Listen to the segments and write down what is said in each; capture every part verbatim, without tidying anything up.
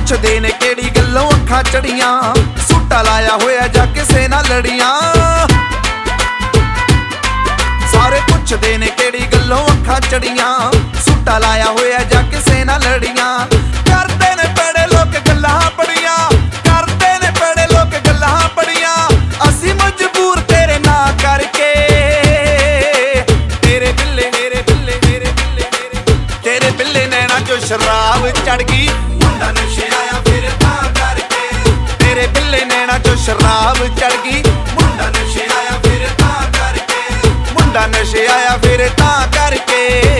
पुछदे ने केड़ी गल्लों अखां चढ़ियां, सूटा लाया होया जा किसे ना लड़ियां। सारे पुछदे ने केड़ी गल्लों अखां चढ़ियां, सूटा लाया होया जा किसे ना लड़ियां। करदे ने बड़े लोग गल्लां बड़ियां, करदे ने बड़े लोग गल्लां बड़ियां, असीं मजबूर तेरे ना करके। तेरे बिल्ले तेरे बिल्ले तेरे बिल्ले तेरे बिल्ले नैना चो शराब चढ़ गई, मुंडा नशे आया फिर तां करके। तेरे बिल्ले नैना चो शराब चढ़ गई, मुंडा नशे आया फिर तां करके। मुंडा नशे आया फिर तां करके।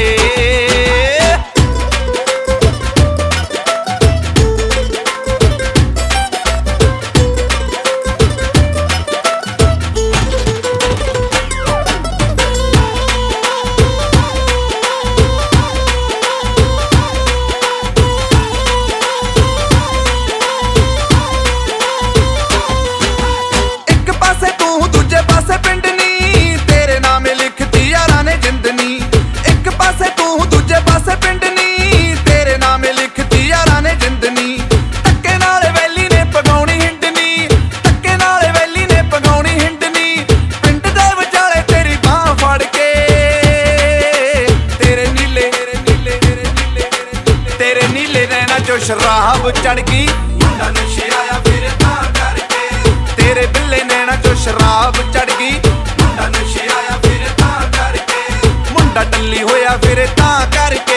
शराब चढ़ गई, मुंडा नशे आया फिर तां करके। तेरे बिल्ले नैना चो शराब चढ़ गई, मुंडा नशे आया फिर तां करके। मुंडा टल्ली होया फिर तां करके।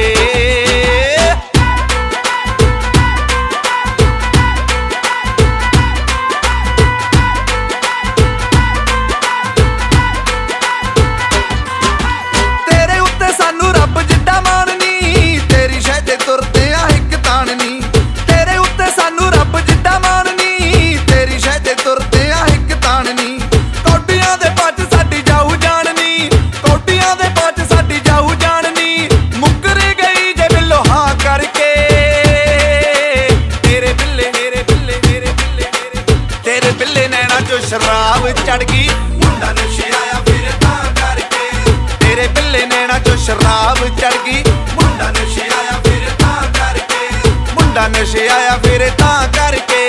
तेरे उत्ते सानू रब जिड्डा माननी, तेरी शह ते तुरदे शराब चढ़ गई, मुंडा नशे आया फिर तां करके। तेरे बिल्ले नैना चो शराब चढ़ गई, मुंडा नशे आया फिर तां करके। मुंडा नशे आया फिर तां करके।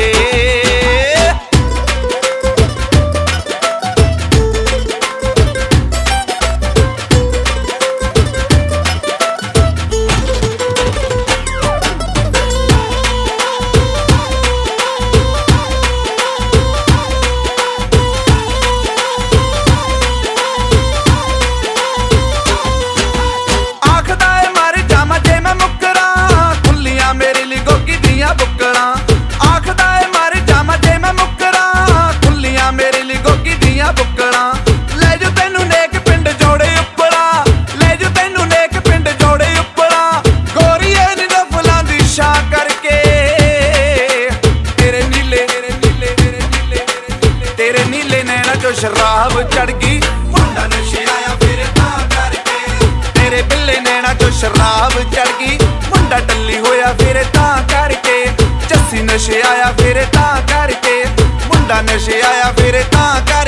शराब चढ़ गई, मुंडा नशे आया फिर तां करके। तेरे बिल्ले नैना चो शराब चढ़ गई, मुंडा टल्ली होया फिर तां करके। जस्सी नशे आया फिर तां करके, मुंडा नशे आया फिर तां करके।